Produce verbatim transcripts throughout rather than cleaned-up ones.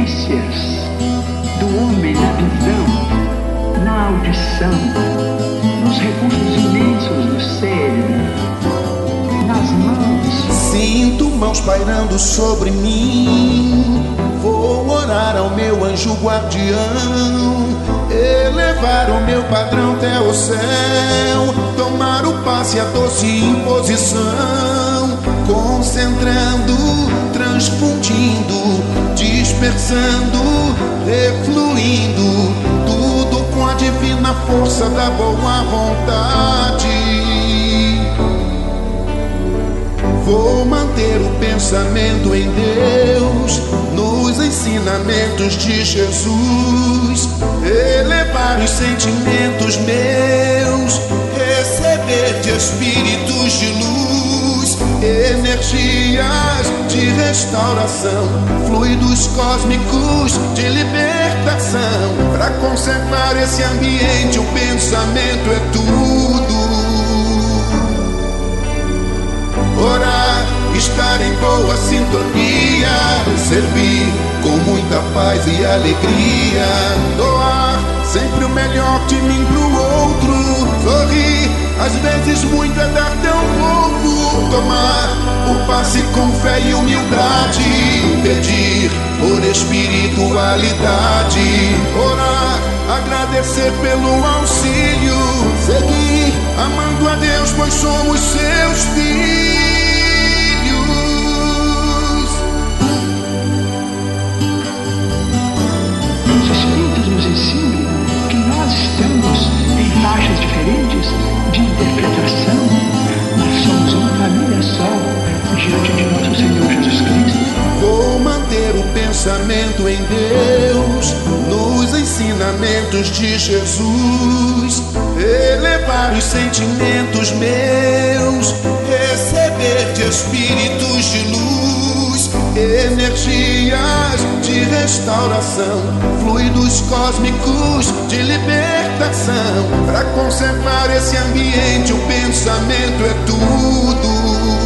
delícias do homem na visão, na audição, nos recursos imensos do cérebro, nas mãos. Sinto mãos pairando sobre mim. Vou orar ao meu anjo guardião, elevar o meu padrão até o céu, tomar o passe e a doce imposição, concentrando, transfundindo, dispersando, refluindo, tudo com a divina força da boa vontade. Vou manter o pensamento em Deus, nos ensinamentos de Jesus, elevar os sentimentos meus, receber de espíritos de luz, energias de restauração, fluidos cósmicos de libertação. Para conservar esse ambiente, o pensamento é tudo. Orar, estar em boa sintonia, servir com muita paz e alegria, doar sempre o melhor de mim pro outro, sorrir, às vezes muito é dar tão pouco, tomar o passe com fé e humildade, pedir por espiritualidade, orar, agradecer pelo auxílio, seguir amando a Deus, pois somos seus filhos. Os Espíritos nos ensinam que nós estamos em faixas diferentes de interpretação, mas somos uma família só diante de nosso Senhor Jesus Cristo. Vou manter o pensamento em Deus, nos ensinamentos de Jesus, elevar os sentimentos meus, receber de espíritos de luz, energias de restauração, fluidos cósmicos de libertação. Para conservar esse ambiente, o pensamento é tudo.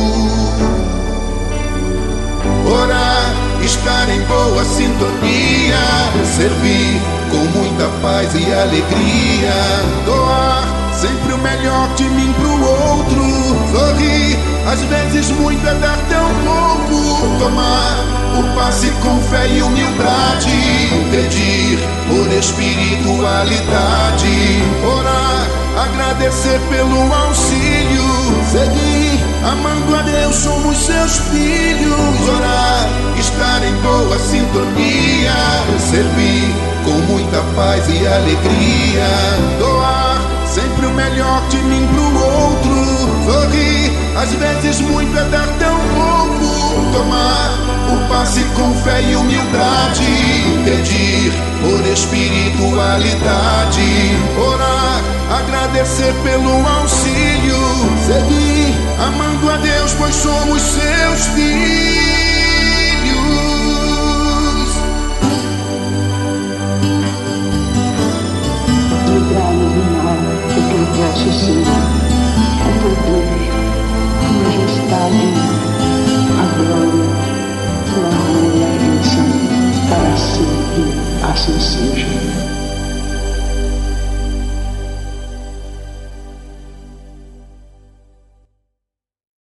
Orar, estar em boa sintonia, servir com muita paz e alegria, doar sempre o melhor de mim pro outro, sorrir, às vezes muito é dar tão pouco, tomar o passe com fé e humildade, pedir por espiritualidade, orar, agradecer pelo auxílio, seguir amando a Deus, somos seus filhos, orar, estar em boa sintonia, servir com muita paz e alegria, doar sempre o melhor de mim pro outro, sorrir, às vezes muito é dar tão pouco, tomar o passe com fé e humildade, pedir por espiritualidade, orar, agradecer pelo auxílio, seguir amando a Deus, pois somos seus filhos. Livrai-nos do mal, porque o vosso seja o poder, a majestade, a glória, o amor e a bênção para sempre, assim seja.